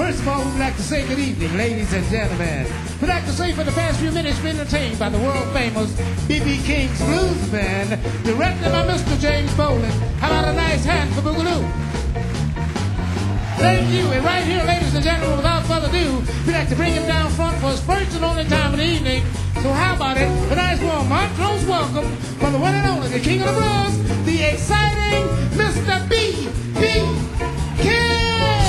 First of all, we'd like to say good evening, ladies and gentlemen. We'd like to say for the past few minutes, been entertained by the world-famous B.B. King's Blues Band, directed by Mr. James Boland. How about a nice hand for Boogaloo? Thank you. And right here, ladies and gentlemen, without further ado, we'd like to bring him down front for his first and only time of the evening. So how about it? A nice warm Montrose welcome for the one and only, the king of the blues, the exciting Mr. B.B. King.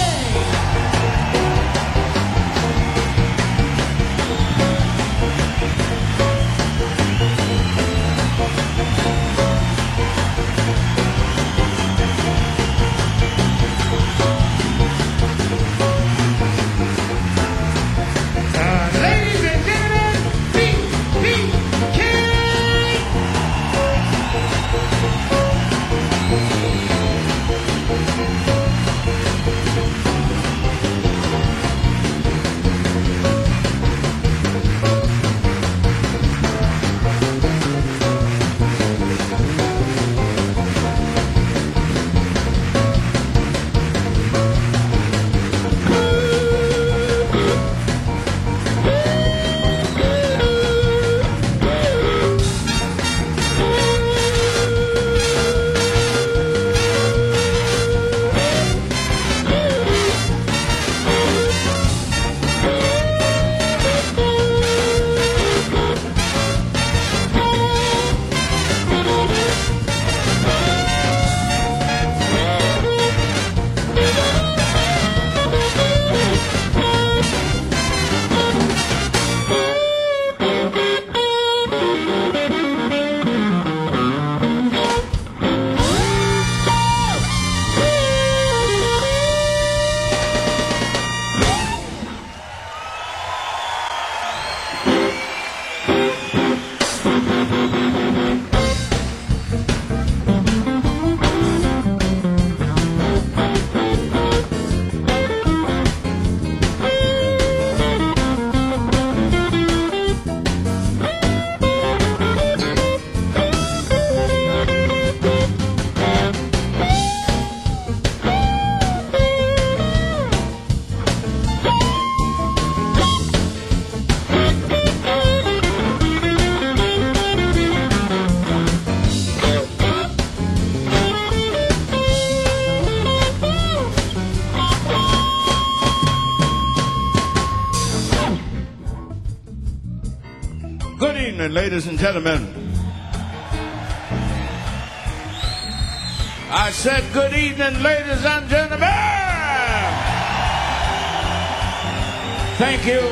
Ladies and gentlemen, I said good evening, ladies and gentlemen. Thank you.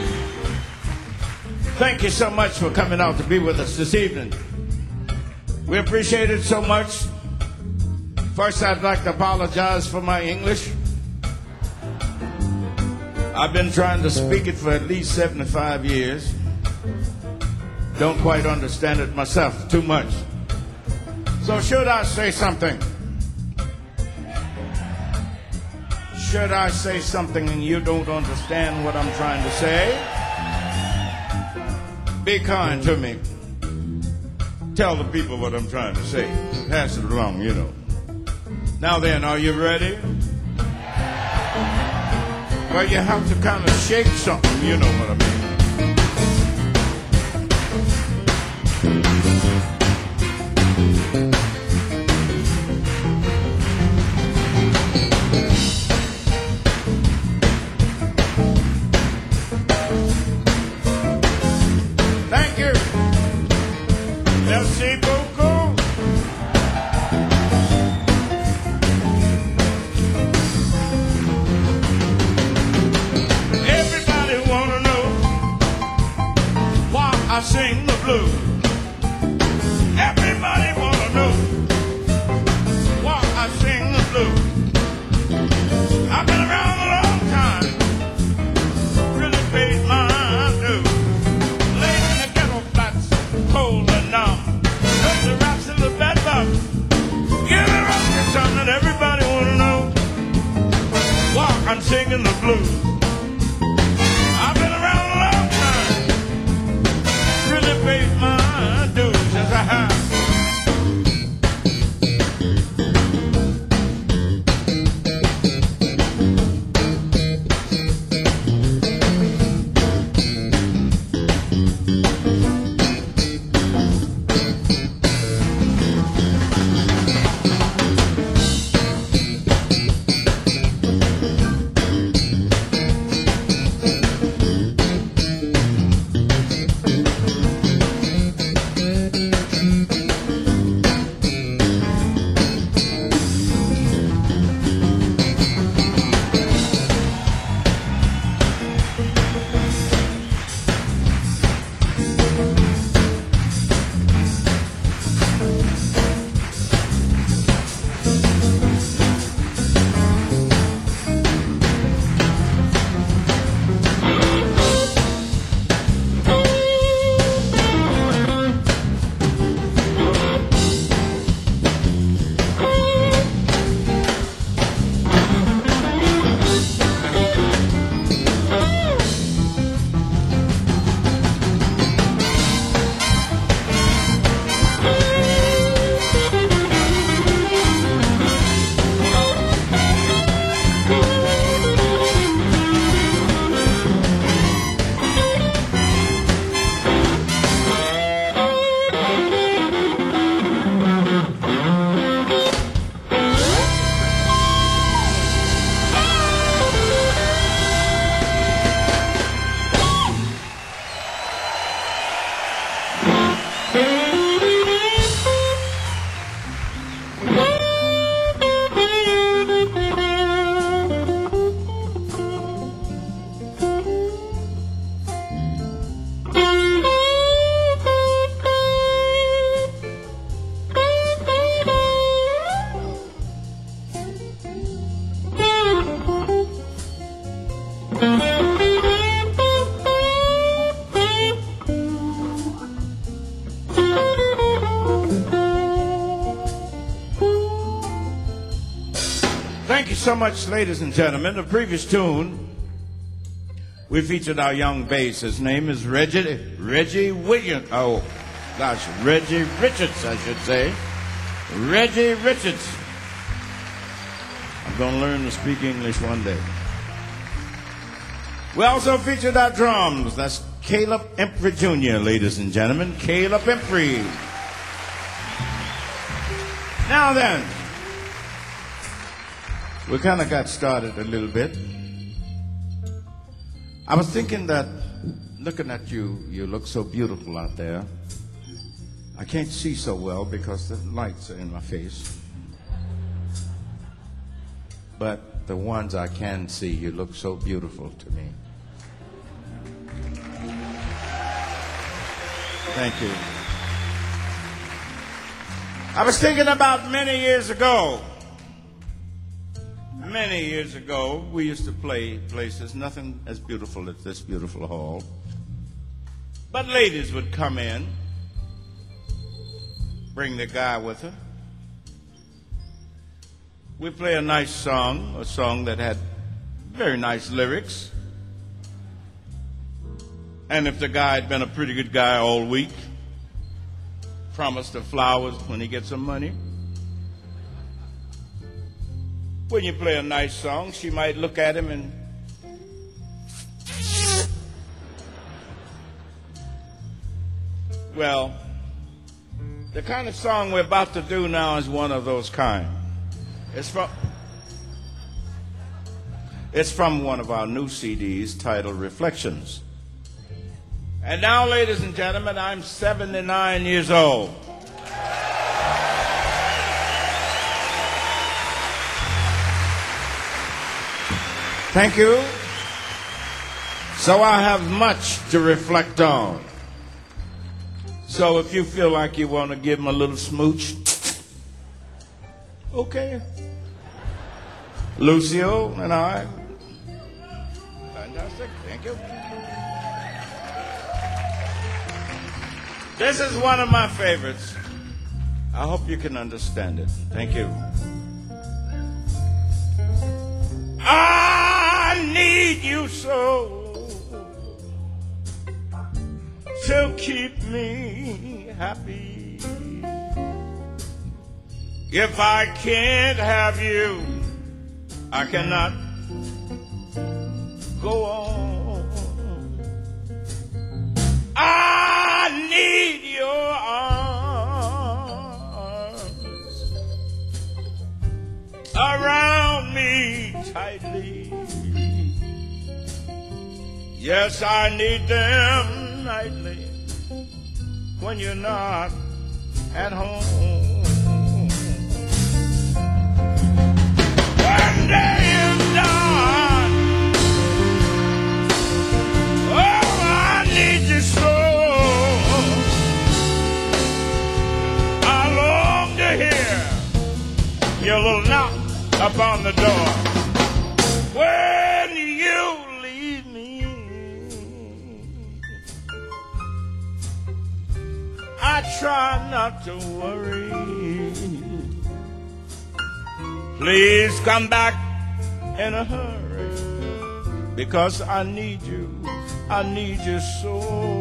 Thank you so much for coming out to be with us this evening. We appreciate it so much. First, I'd like to apologize for my English. I've been trying to speak it for at least 75 years. Don't quite understand it myself too much. So should I say something? Should I say something and you don't understand what I'm trying to say? Be kind to me. Tell the people what I'm trying to say. Pass it along, you know. Now then, are you ready? Well, you have to kind of shake something, you know what I mean. Thank you so much, ladies and gentlemen. The previous tune, we featured our young bass. His name is Reggie Williams. Oh, gosh, Reggie Richards, I should say. Reggie Richards. I'm going to learn to speak English one day. We also featured our drums. That's Caleb Empry Jr., ladies and gentlemen. Caleb Empry. Now then, we kind of got started a little bit. I was thinking that, looking at you, you look so beautiful out there. I can't see so well because the lights are in my face. But the ones I can see, you look so beautiful to me. Thank you. I was thinking about many years ago. Many years ago, we used to play places, nothing as beautiful as this beautiful hall. But ladies would come in, bring the guy with her. We'd play a nice song, a song that had very nice lyrics. And if the guy had been a pretty good guy all week, promised her flowers when he gets some money. When you play a nice song, she might look at him and well, the kind of song we're about to do now is one of those kind. It's from one of our new CDs titled Reflections. And now, ladies and gentlemen, I'm 79 years old. Thank you. So I have much to reflect on. So if you feel like you want to give him a little smooch, okay. Lucio and I. Fantastic. Thank you. This is one of my favorites. I hope you can understand it. Thank you. I need you so to keep me happy. If I can't have you, I cannot go on. I need your arms around me tightly. Yes, I need them nightly when you're not at home. One day is done. Oh, I need you so. I long to hear your little knock upon the door. When you leave me, I try not to worry. Please come back in a hurry, because I need you so.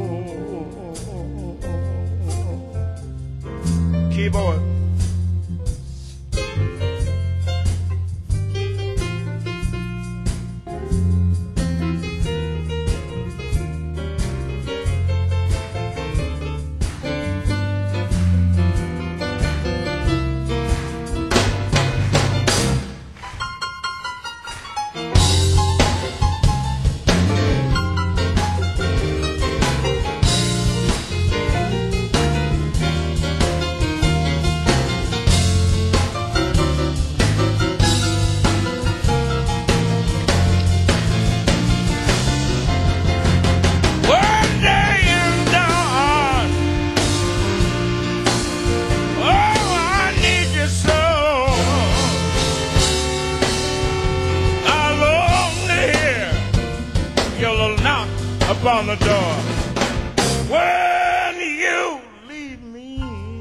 Keyboard. upon the door. When you leave me,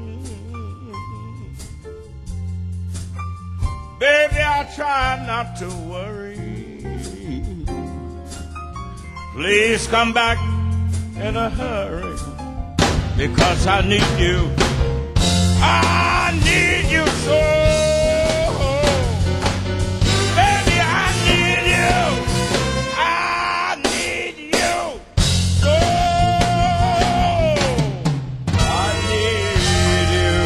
baby, I'll try not to worry. Please come back in a hurry, because I need you. I need you so. Baby, I need you. I need you so. I need you.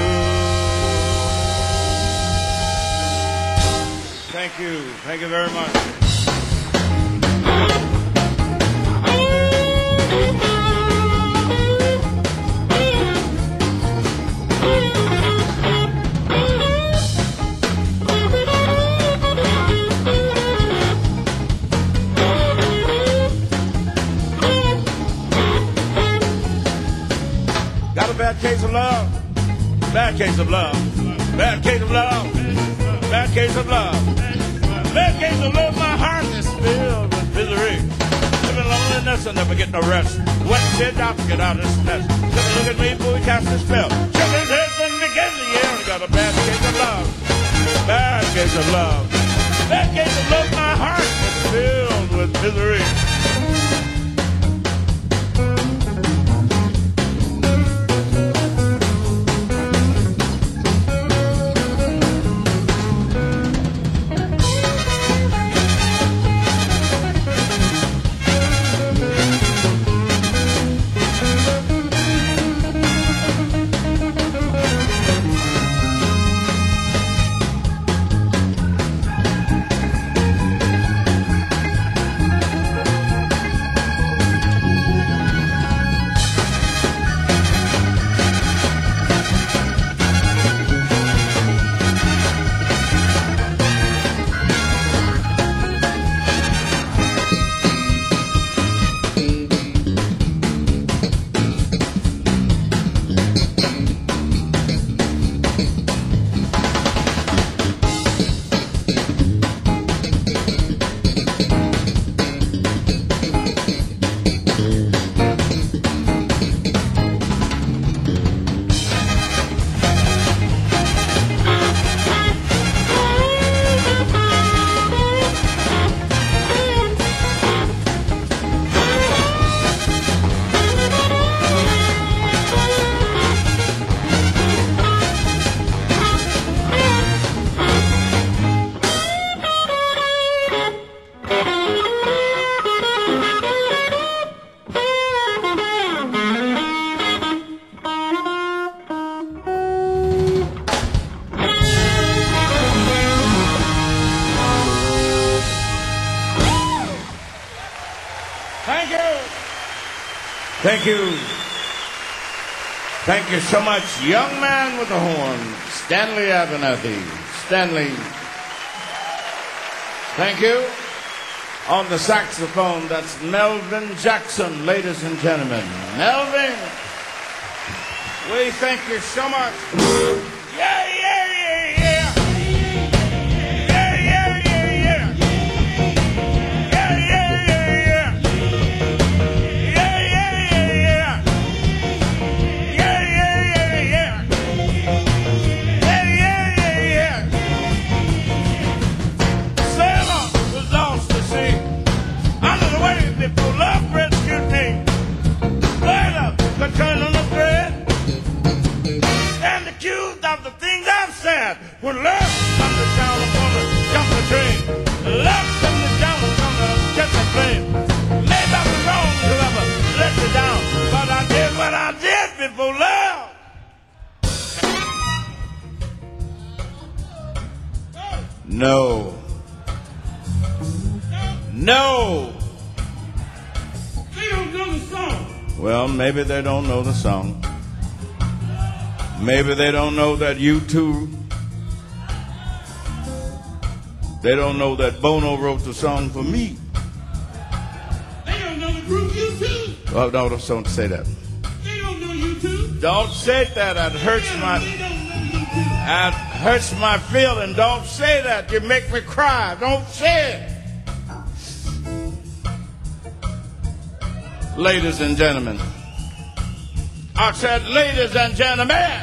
Thank you. Thank you very much. Bad case of love, bad case of love, bad case of love, bad case of love, bad case of love. My heart is filled with misery, living loneliness and never getting no rest. What said I get out of this nest? Just look at me before we cast this spell. Shook his head and began the air and got a bad case of love, bad case of love, bad case of love. My heart is filled with misery. Thank you. Thank you so much, young man with the horn, Stanley Abernathy. Stanley. Thank you. On the saxophone, that's Melvin Jackson, ladies and gentlemen. Melvin, we thank you so much. Yeah, yeah, yeah, yeah. Yeah, yeah, yeah, yeah. Yeah, yeah, yeah, yeah. Yeah, yeah, yeah, yeah. Yeah, yeah, yeah, yeah. Yeah, yeah, yeah, yeah. Sailor was lost to sea. Under the waves before love rescued me. Sailor could turn on the thread. And accused of the things I've said. When love comes down, I'm gonna jump the train. Love comes down, I'm gonna catch the plane. Maybe I was wrong to ever let you down, but I did what I did before love. No. No. They don't know the song. Well, maybe they don't know the song. Maybe they don't know that U2. They don't know that Bono wrote the song for me. They don't know the group U2. Oh, no, don't say that. They don't know U2. Don't say that. That hurts my. They don't know U2. That hurts my feeling. Don't say that. You make me cry. Don't say it. Ladies and gentlemen. I said, ladies and gentlemen.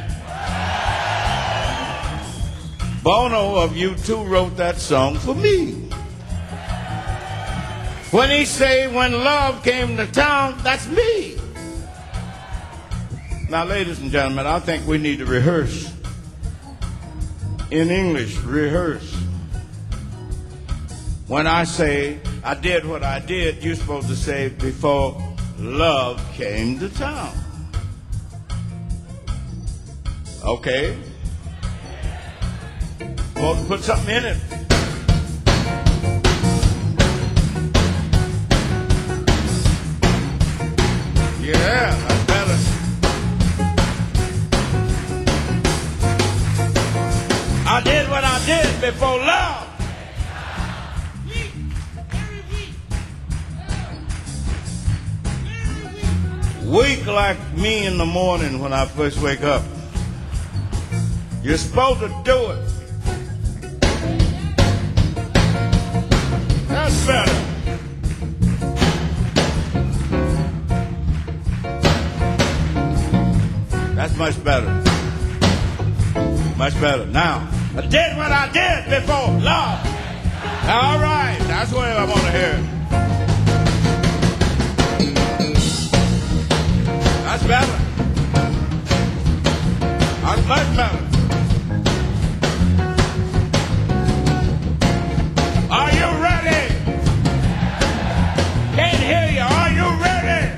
Bono of U2 wrote that song for me. When he say, when love came to town, that's me. Now, ladies and gentlemen, I think we need to rehearse. In English, rehearse. When I say, I did what I did, you're supposed to say, before love came to town. Okay? Well, put something in it. Yeah, that's better. I did what I did before love. Weak like me in the morning when I first wake up. You're supposed to do it. That's better. That's much better. Much better. Now, I did what I did before love. All right, that's what I want to hear. That's better. That's much better. Are you ready? Can't hear you. Are you ready?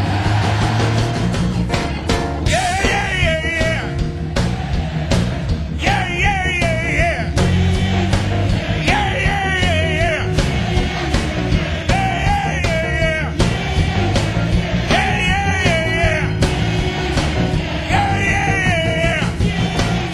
Yeah, yeah, yeah, yeah. Yeah, yeah, yeah, yeah. Yeah, yeah, yeah, yeah. Yeah, yeah, yeah, yeah. Yeah, yeah, yeah, yeah. Yeah, yeah, yeah, yeah.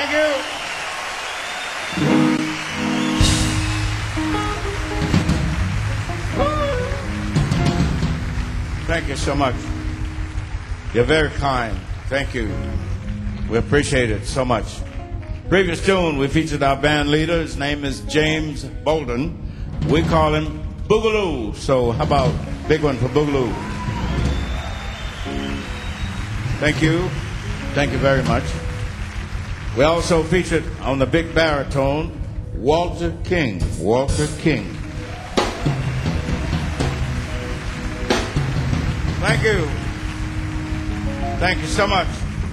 Thank you. Thank you so much. You're very kind. Thank you. We appreciate it so much. Previous tune, we featured our band leader. His name is James Bolden. We call him Boogaloo. So how about a big one for Boogaloo? Thank you. Thank you very much. We also featured on the big baritone, Walter King. Walter King. Thank you. Thank you so much.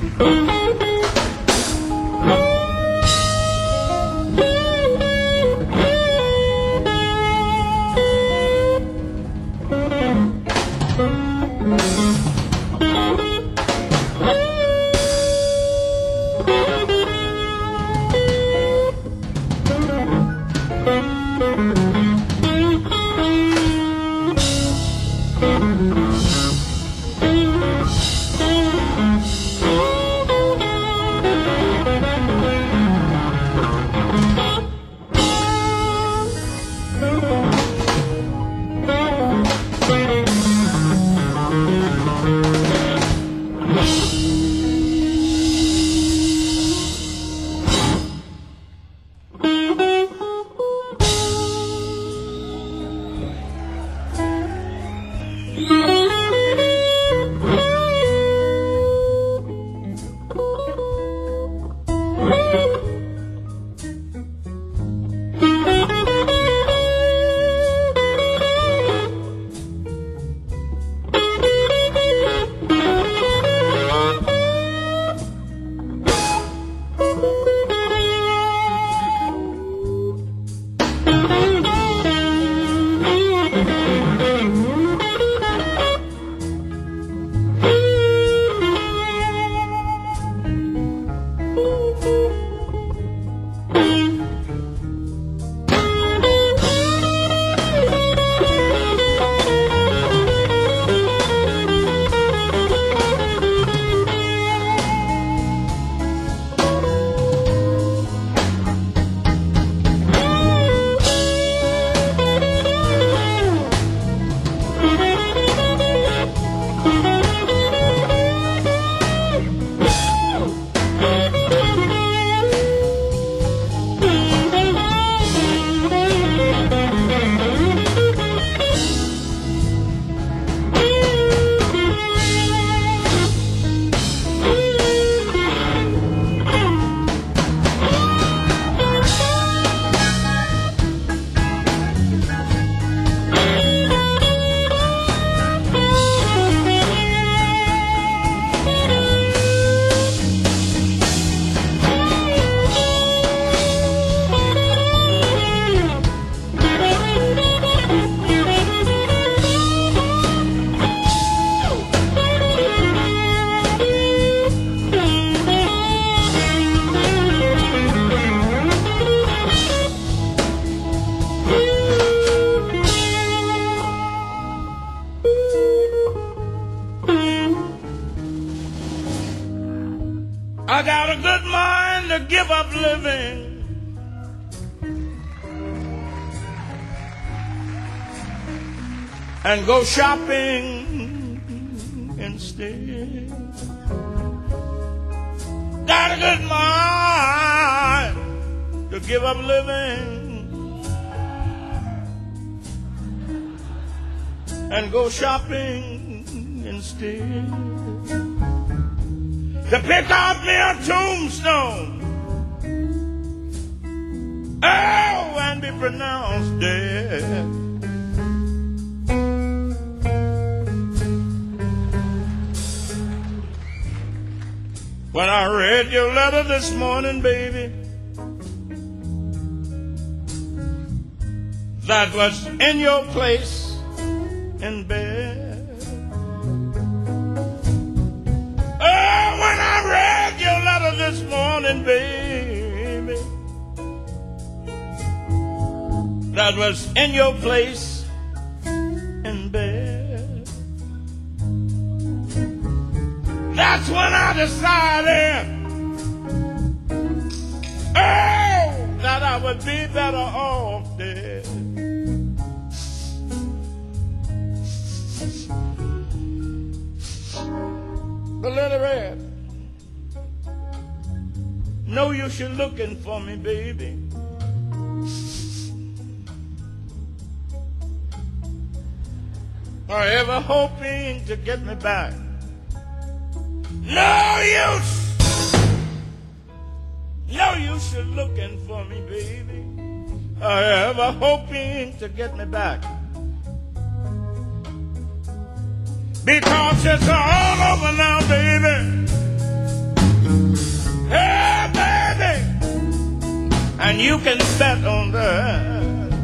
I got a good mind to give up living. And go shopping instead. Got a good mind to give up living and go shopping instead. To pick out me a tombstone, oh, and be pronounced dead. When I read your letter this morning, baby, that was in your place in bed. Oh, when I read your letter this morning, baby, that was in your place in bed. That's when I decided Oh, that I would be better off dead. But Little Red, know you should looking for me, baby. Or ever hoping to get me back. No use. No use you looking for me, baby. Or ever hoping to get me back. Because it's all over now, baby. Hey, baby. And you can bet on that.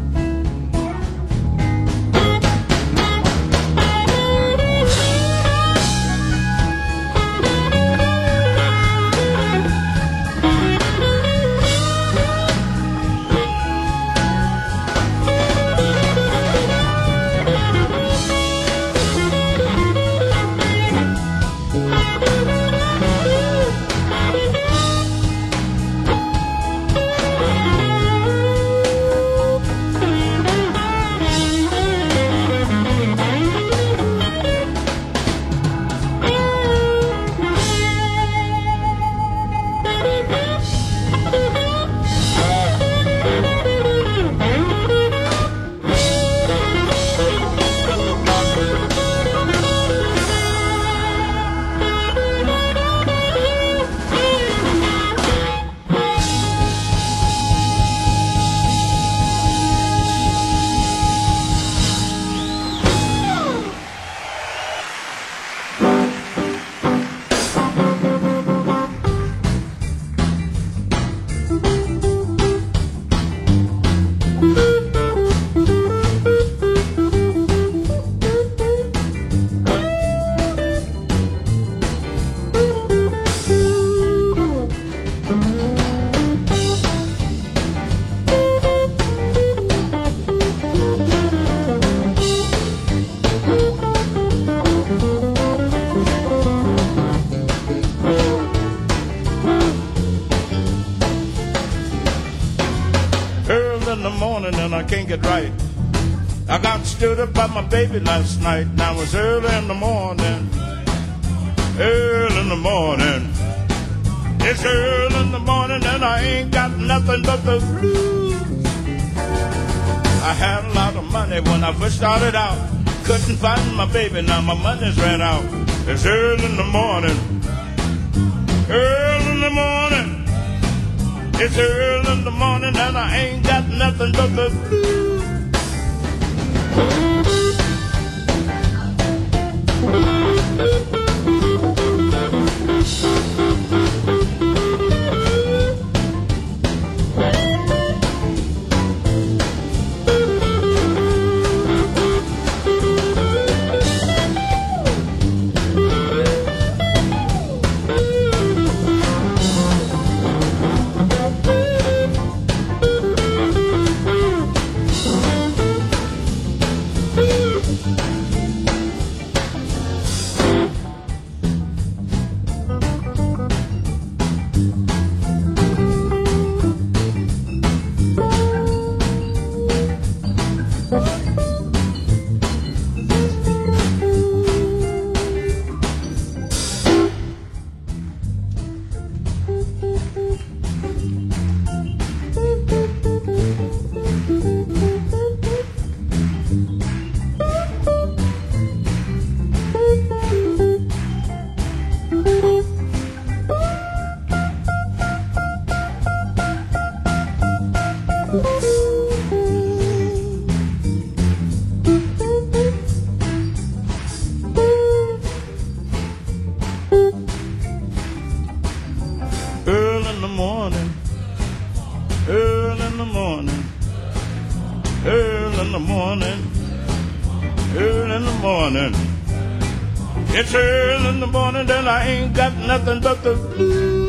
In the morning and I can't get right. I got stood up by my baby last night. Now it's early in the morning. Early in the morning. It's early in the morning and I ain't got nothing but the blues. I had a lot of money when I first started out. Couldn't find my baby, now my money's ran out. It's early in the morning. Early in the morning. It's early in the morning and I ain't got nothing but the blues. Early in the morning, early in the morning, early in the morning, early in the morning. It's early in the morning and I ain't got nothing but the blues.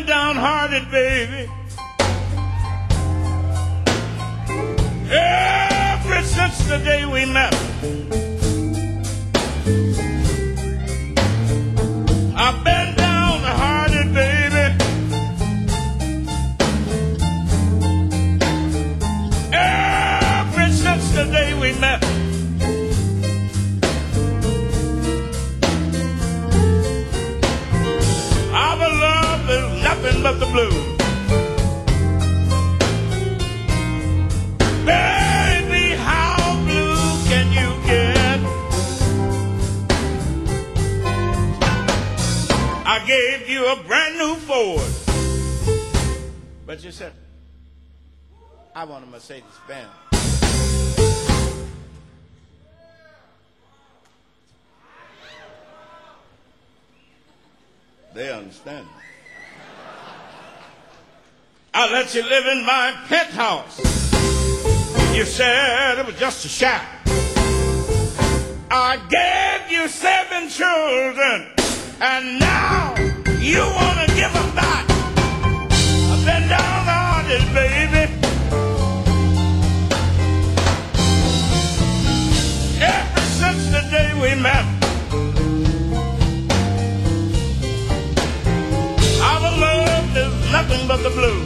been downhearted, baby, ever since the day we met. I've been downhearted, baby, ever since the day we met. Our love is nothing but the blues. Baby, how blue can you get? I gave you a brand new Ford, but you said, I want a Mercedes-Benz. They understand. I let you live in my penthouse. You said it was just a shack. I gave you 7 children, and now you want to give them back. I've been downhearted, baby, ever since the day we met. Our love is nothing but the blues.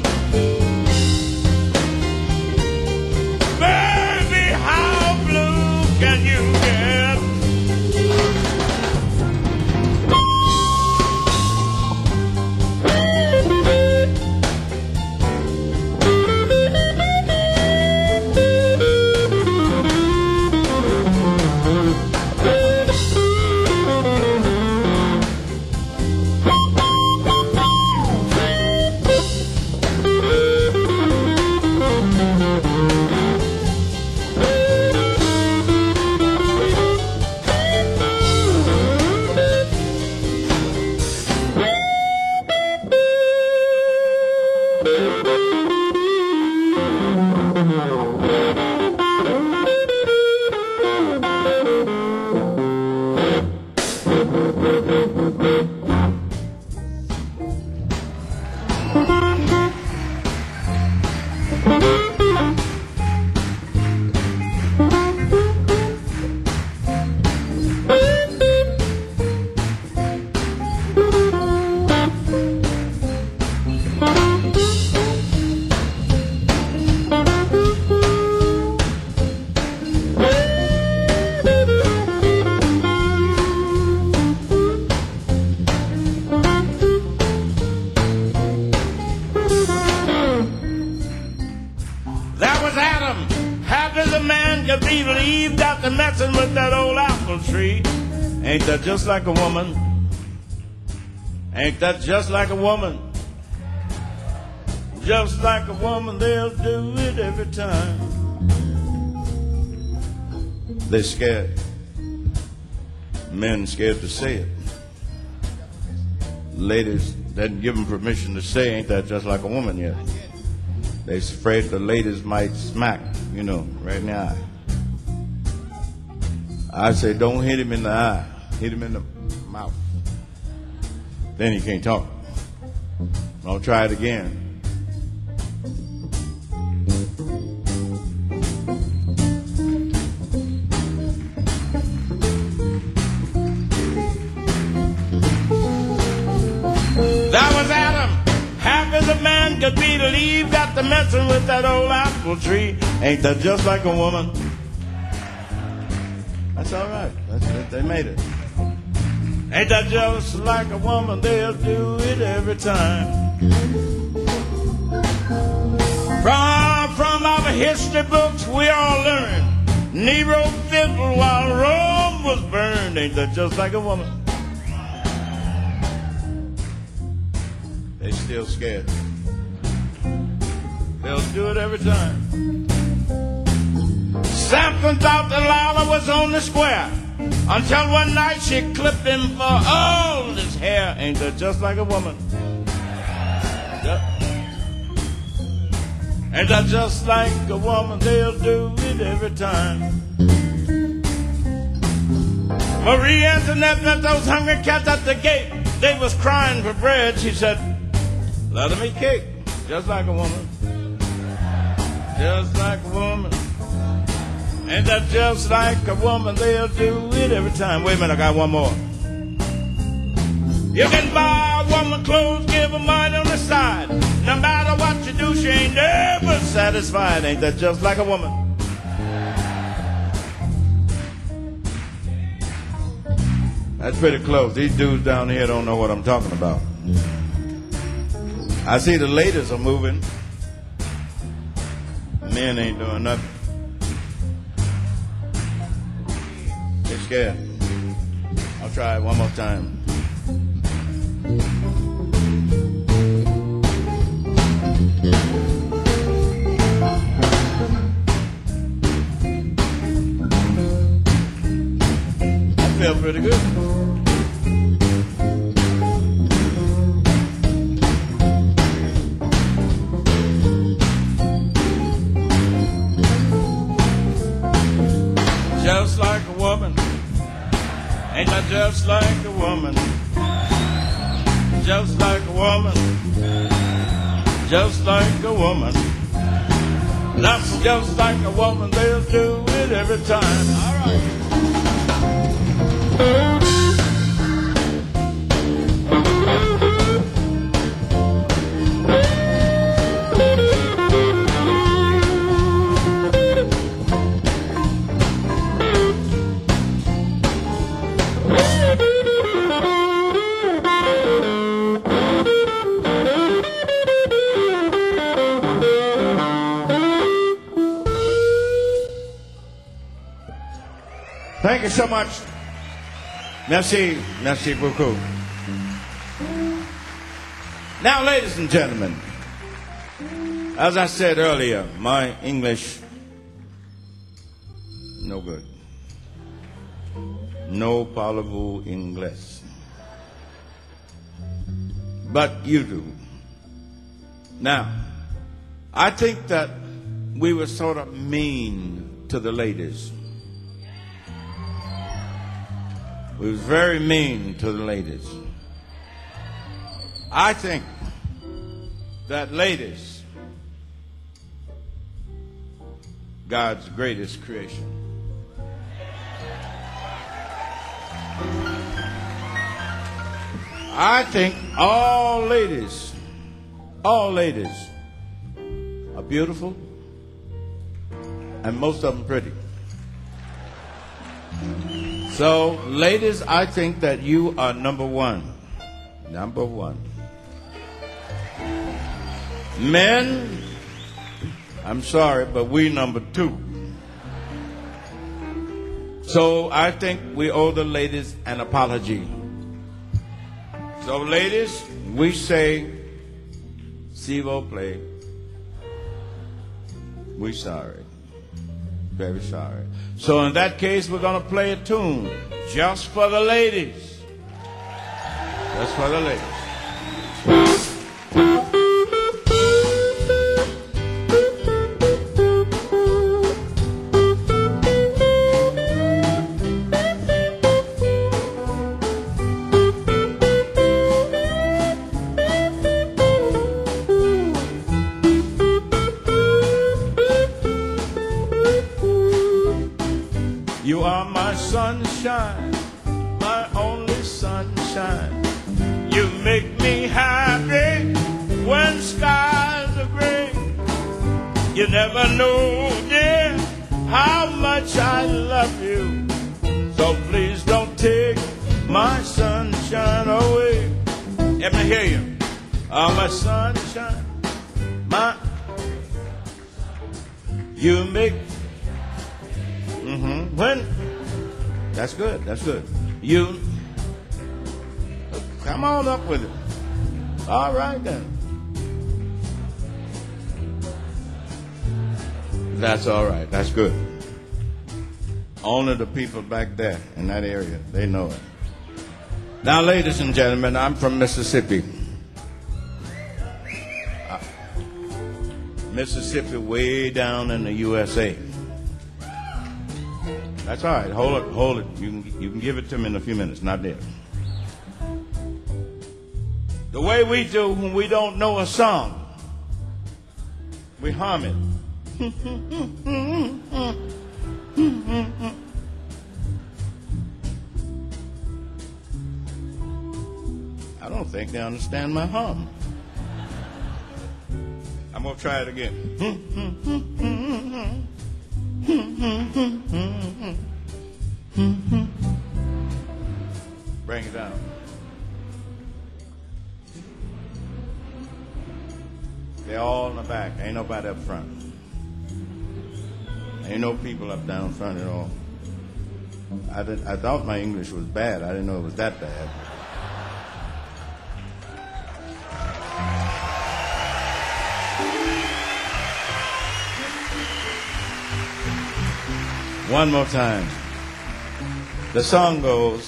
Baby, how blue can you get? Ain't that just like a woman? Ain't that just like a woman? Just like a woman, they'll do it every time. They're scared. Men scared to say it. Ladies didn't give them permission to say, ain't that just like a woman yet? They're afraid the ladies might smack, right in the eye. I say, don't hit him in the eye. Hit him in the mouth. Then he can't talk. I'll try it again. That was Adam. Happy as a man could be to leave, got to messing with that old apple tree. Ain't that just like a woman? That's all right. That's it. They made it. Ain't that just like a woman? They'll do it every time. From our history books, we all learn Nero fiddled while Rome was burned. Ain't that just like a woman? They still scared. They'll do it every time. Samson thought Delilah was on the square until one night she clipped him for all his hair. Ain't that just like a woman? Ain't that just like a woman? They'll do it every time. Marie Antoinette met those hungry cats at the gate. They was crying for bread. She said, Love to make cake, just like a woman. Just like a woman. Ain't that just like a woman? They'll do it every time. Wait a minute, I got one more. You can buy a woman clothes, give her money on the side. No matter what you do, she ain't never satisfied. Ain't that just like a woman? That's pretty close. These dudes down here don't know what I'm talking about. I see the ladies are moving. Men ain't doing nothing. They're scared. I'll try it one more time. That felt pretty good. Just like a woman. Ain't that just like a woman? Just like a woman. Just like a woman. That's just like a woman. They'll do it every time. All right. Thank you so much. Merci. Merci beaucoup. Now, ladies and gentlemen, as I said earlier, my English, no good. No parlez-vous English. But you do. Now, I think that we were sort of mean to the ladies. We was very mean to the ladies. I think that ladies, God's greatest creation. I think all ladies are beautiful, and most of them pretty. So, ladies, I think that you are number one. Number one. Men, I'm sorry, but we number two. So, I think we owe the ladies an apology. So, ladies, we say, s'il vous plaît. We sorry. Very sorry. So in that case, we're going to play a tune just for the ladies. Just for the ladies. You are my sunshine, my only sunshine. You make me happy when skies are gray. You never know, dear, how much I love you. So please don't take my sunshine away. Let me hear you. Oh, my sunshine, you make. When? That's good. That's good. You come on up with it. All right then. That's all right. That's good. Only the people back there in that area, they know it. Now, ladies and gentlemen, I'm from Mississippi. Mississippi, way down in the USA. That's all right. Hold it. You can give it to me in a few minutes. Not there. the way we do when we don't know a song. We hum it. I don't think they understand my hum. I'm going to try it again. Bring it down. They're all in the back. Ain't nobody up front. Ain't no people up down front at all. I thought my English was bad. I didn't know it was that bad. One more time. The song goes,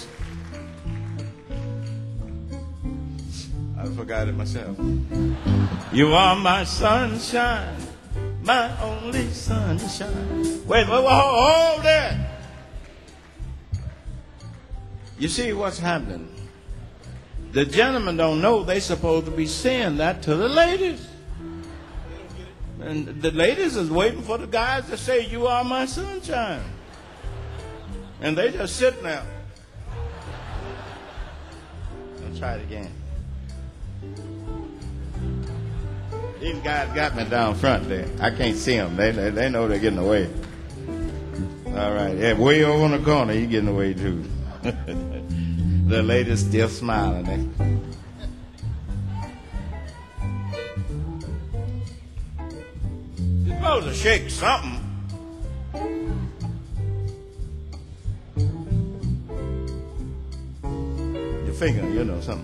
I forgot it myself. You are my sunshine, my only sunshine. Wait, hold it. You see what's happening? The gentlemen don't know they're supposed to be saying that to the ladies. And the ladies is waiting for the guys to say, you are my sunshine. And they just sitting there. Let's try it again. These guys got me down front there. I can't see them. They know they're getting away. All right. Yeah, way over in the corner, you getting away too. The ladies still smiling. You're supposed to shake something. Your finger, you know, something.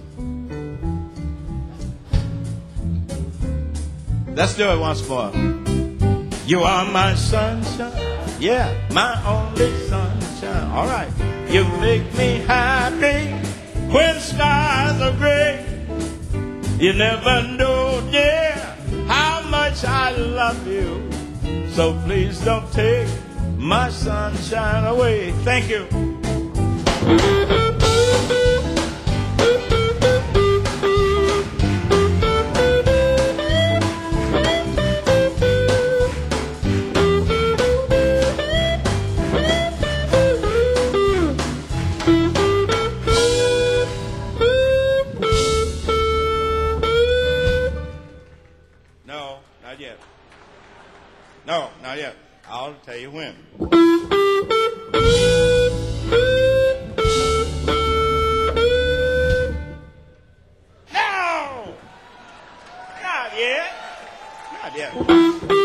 Let's do it once more. You are my sunshine. Yeah, my only sunshine. All right. You make me happy when skies are gray. You never know, dear, how much I love you. So please don't take my sunshine away. Thank you. No, not yet. I'll tell you when. No! Not yet. Not yet.